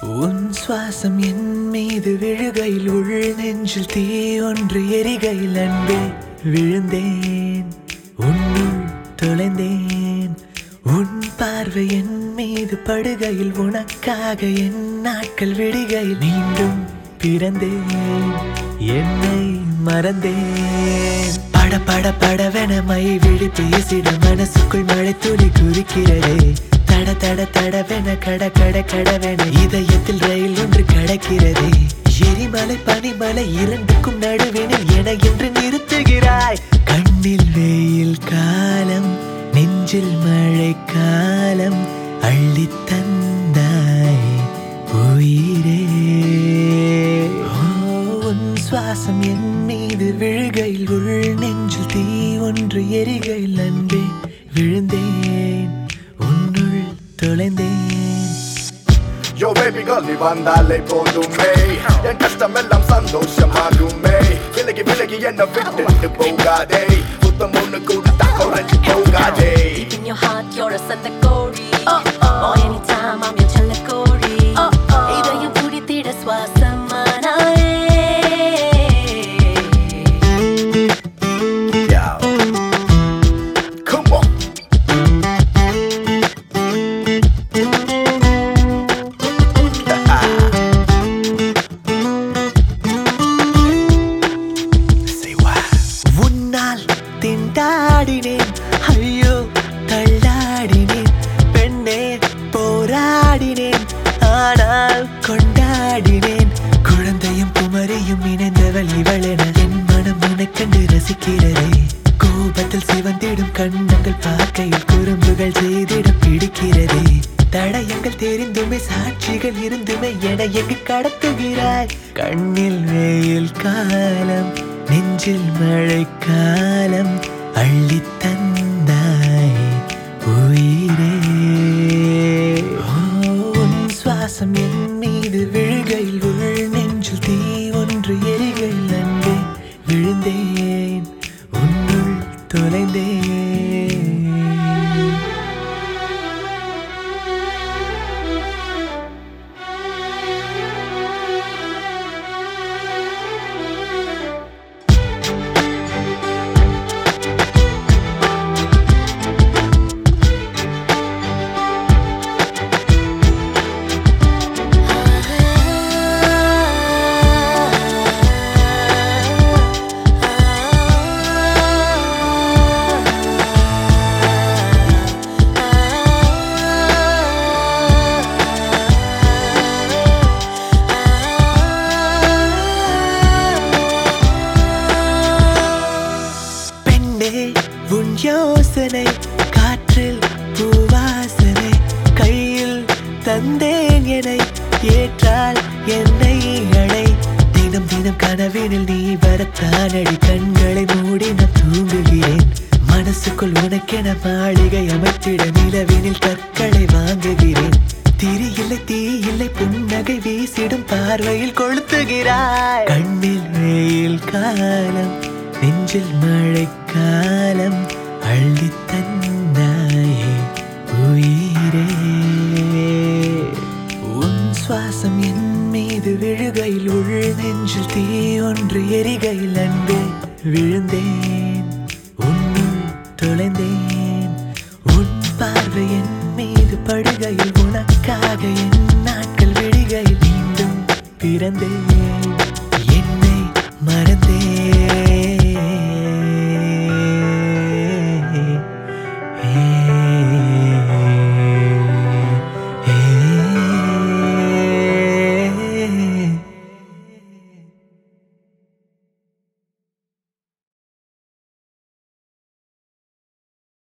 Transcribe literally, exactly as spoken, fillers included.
உன் சுவாசம் என் மீது விழுகையில் உள் நெஞ்சில் தீ ஒன்று எரிகையில் அன்பே விழுந்தேன், உன்னுள் தொலைந்தேன். உன் பார்வை என் மீது படுகையில் உனக்காக என் நாட்கள் விடுகையில் மீண்டும் பிறந்தேன், என்னை மறந்தேன். பட பட படவென மை விழி பேசிட மனசுக்குள் மழை துளி குறிக்கிறதே. தட தட தடவென கட கட கடவென இதயத்தில் ரயில் ஒன்று கடக்கிறதே. எரிமலை பனிமலை இரண்டுக்கும் நடுவினில் என என்று நிறுத்துகிறாய். கண்ணில் வெயில் காலம், நெஞ்சில் மழை காலம், அள்ளி தந்தாய் உயிரே. உன் சுவாசம் என் மீது விழுகையில் உள் நெஞ்சில் தீ ஒன்று எரிகையில் அன்பே விழுந்தேன், உன்னுள் தொலைந்தேன். Yo baby girl நீ வந்தாலே போதுமே, என் கஷ்டமெல்லாம் சந்தோஷமாகுமே. விலகி விலகி என்ன விட்டுட்டு போகாதே, புத்தம் ஒண்ணு கொடுத்தா குறைஞ்சு போகாதே. Deep in your heart you're a சந்தக்கோழி. Oh anytime I'm your செல்லக்கோழி. இதயம் துடித்திட சுவாசமானாயே. Come on. திண்டாடினேன், ஐயோ தள்ளாடினேன், பெண்ணே போராடினேன், ஆனால் கொண்டாடினேன். குழந்தையும் குமரியும் இணைந்தவள் இவளென என் மனம் உனக்கண்டு ரசிக்கிறதே. கோபத்தில் சிவந்திடும் கண்ணங்கள் பார்க்கையில் குறும்புகள் செய்திட பிடிக்கிறதே. தடயங்கள் தெரிந்துமே சாட்சிகள் இருந்துமே என எங்கு கடத்துகிறாய். கண்ணில் வெயில் காலம், நெஞ்சில் மழை காலம், அள்ளி தந்தாய் உயிரே. உன் சுவாசம் என் மீது விழுகையில் உள் நெஞ்சில் தீ ஒன்று எரிகையில் அன்பே விழுந்தேன், உன்னுள் தொலைந்தேன். உன் யோசனை காற்றில் பூவாசனை, கையில் தந்தேன் என்னை ஏற்றால் என்னை அழை. தினம் தினம் கனவினில் நீ வரத்தானடி, கண்களை மூடி நான் தூங்குகிறேன். மனசுக்குள் உனக்கென மாளிகை அமைத்திட நிலவினில் கற்களை வாங்குகிறேன். திரி இல்லை தீ இல்லை புன்னகை வீசிடும் பார்வையில் கொளுத்துகிறாய். கண்ணில் வெயில் காலம், நெஞ்சில் மழை காலம், அள்ளி தந்தாயே உயிரே. உன் சுவாசம் என் மீது விழுகையில் உள் நெஞ்சில் தீ ஒன்று எரிகையில் அன்பே விழுந்தேன், உன்னுள் தொலைந்தேன். உன் பார்வை என் மீது படுகையில் உனக்காக என் நாட்கள் விடுகையில் மீண்டும் பிறந்தேன்.